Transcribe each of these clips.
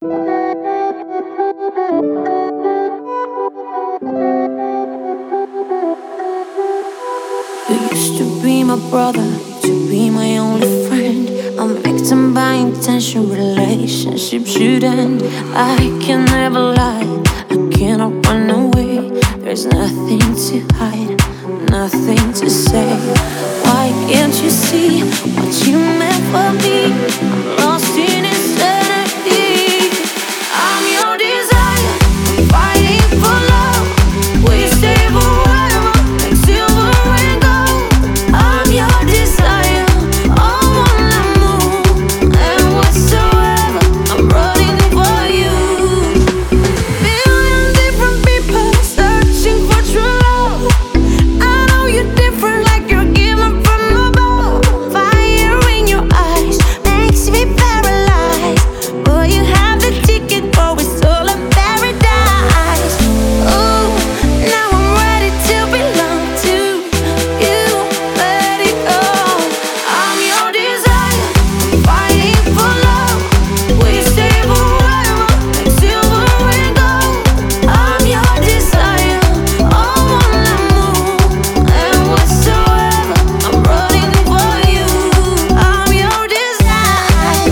You used to be my brother, to be my only friend. I'm victim by intention, relationship should end. I can never lie, I cannot run away. There's nothing to hide, nothing to say. Why can't you see what you meant for me? I'm lost in insanity. I'm your desire, fighting for love. We stay forever, like silver and gold. I'm your desire, all on the move. And whatsoever, I'm running for you. Billion different people searching for true love. I know you're different, like you're given from above. Fire in your eyes makes me paralyzed. But you have the ticket for a soul in paradise. Ooh, now I'm ready to belong to you. Let it go. I'm your desire, fighting for love. We stay forever, like silver and gold. I'm your desire, all on the move. And whatsoever, I'm running for you. I'm your desire,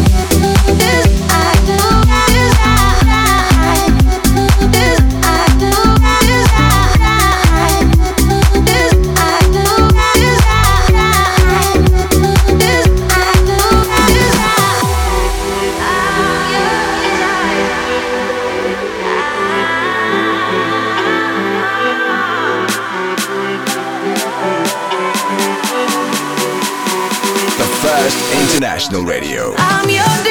The First International Radio. I'm your